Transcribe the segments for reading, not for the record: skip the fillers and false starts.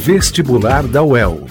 Vestibular da UEL.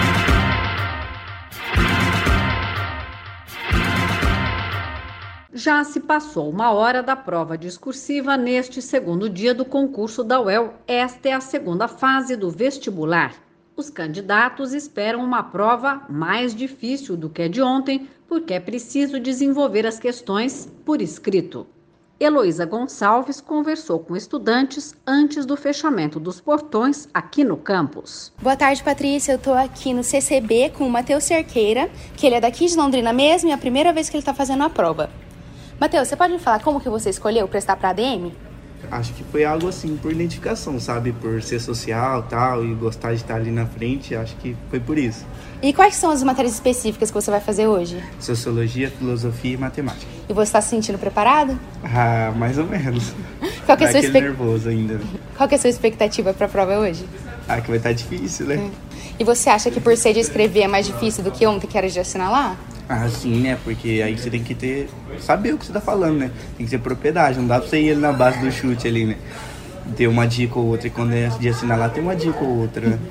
Já se passou 1 hora da prova discursiva neste segundo dia do concurso da UEL. Esta é a segunda fase do vestibular. Os candidatos esperam uma prova mais difícil do que a de ontem, porque é preciso desenvolver as questões por escrito. Heloísa Gonçalves conversou com estudantes antes do fechamento dos portões aqui no campus. Boa tarde, Patrícia. Eu estou aqui no CCB com o Matheus Cerqueira, que ele é daqui de Londrina mesmo e é a primeira vez que ele está fazendo a prova. Matheus, você pode me falar como que você escolheu prestar para a ADM? Acho que foi algo assim, por identificação, sabe? Por ser social e tal, e gostar de estar ali na frente, acho que foi por isso. E quais são as matérias específicas que você vai fazer hoje? Sociologia, filosofia e matemática. E você está se sentindo preparado? Ah, mais ou menos. Qual que é a sua nervoso ainda. Qual que é a sua expectativa para a prova hoje? Ah, que vai estar difícil, né? E você acha que por ser de escrever é mais difícil do que ontem, que era de assinalar? Ah, sim, né? Porque aí você tem que saber o que você tá falando, né? Tem que ter propriedade, não dá pra você ir na base do chute ali, né? Ter uma dica ou outra, e quando é de assinalar tem uma dica ou outra, né?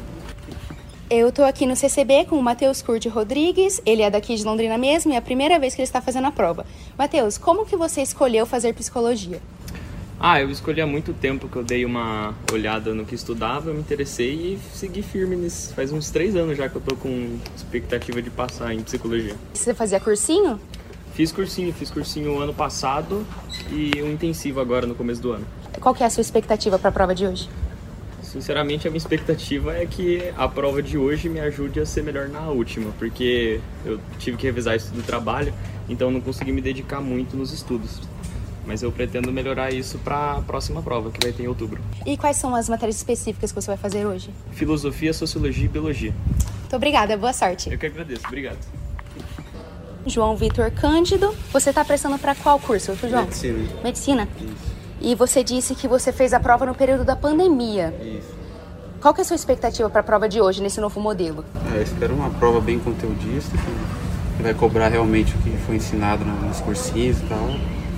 Eu tô aqui no CCB com o Matheus Curti Rodrigues, ele é daqui de Londrina mesmo e é a primeira vez que ele está fazendo a prova. Matheus, como que você escolheu fazer psicologia? Eu escolhi há muito tempo que eu dei uma olhada no que estudava, eu me interessei e segui firme nisso. Faz uns 3 anos já que eu tô com expectativa de passar em psicologia. Você fazia cursinho? Fiz cursinho ano passado e um intensivo agora no começo do ano. Qual que é a sua expectativa para a prova de hoje? Sinceramente, a minha expectativa é que a prova de hoje me ajude a ser melhor na última, porque eu tive que revisar isso do trabalho, então não consegui me dedicar muito nos estudos. Mas eu pretendo melhorar isso para a próxima prova, que vai ter em outubro. E quais são as matérias específicas que você vai fazer hoje? Filosofia, Sociologia e Biologia. Muito obrigada, boa sorte. Eu que agradeço, obrigado. João Vitor Cândido, você está prestando para qual curso, João? Medicina? Isso. E você disse que você fez a prova no período da pandemia. Isso. Qual que é a sua expectativa para a prova de hoje, nesse novo modelo? Eu espero uma prova bem conteudista, que vai cobrar realmente o que foi ensinado nos cursinhos e tal.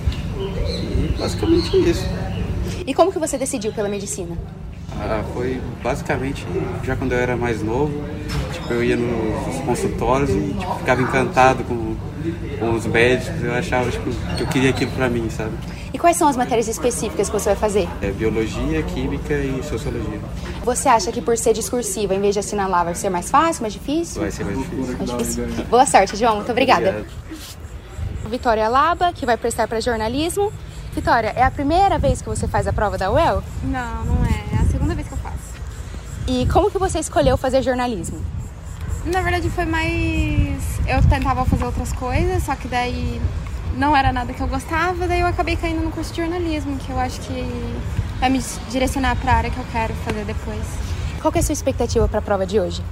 E basicamente isso. E como que você decidiu pela medicina? Foi basicamente já quando eu era mais novo, eu ia nos consultórios e ficava encantado com os médicos, eu achava que eu queria aquilo pra mim, sabe? E quais são as matérias específicas que você vai fazer? Biologia, química e sociologia. Você acha que por ser discursiva, em vez de assinalar, vai ser mais fácil, mais difícil? Vai ser mais difícil. Mais difícil. Boa sorte, João. Muito obrigada. Obrigado. Vitória Laba, que vai prestar para jornalismo. Vitória, é a primeira vez que você faz a prova da UEL? Não, não é. É a segunda vez que eu faço. E como que você escolheu fazer jornalismo? Na verdade foi mais... Eu tentava fazer outras coisas, só que daí não era nada que eu gostava, daí eu acabei caindo no curso de jornalismo, que eu acho que vai me direcionar para a área que eu quero fazer depois. Qual que é a sua expectativa para a prova de hoje?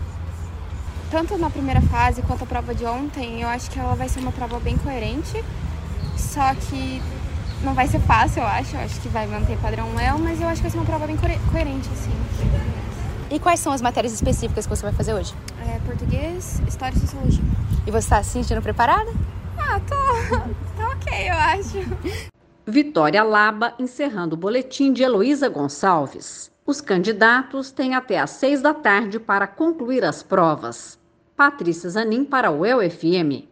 Tanto na primeira fase quanto a prova de ontem, eu acho que ela vai ser uma prova bem coerente, só que não vai ser fácil, eu acho que vai manter padrão UEL, mas eu acho que vai ser uma prova bem coerente, assim. E quais são as matérias específicas que você vai fazer hoje? Português, História e Sociologia. E você está se sentindo preparada? Tá ok, eu acho. Vitória Laba encerrando o boletim de Heloísa Gonçalves. Os candidatos têm até às 6 da tarde para concluir as provas. Patrícia Zanin para a UEL FM.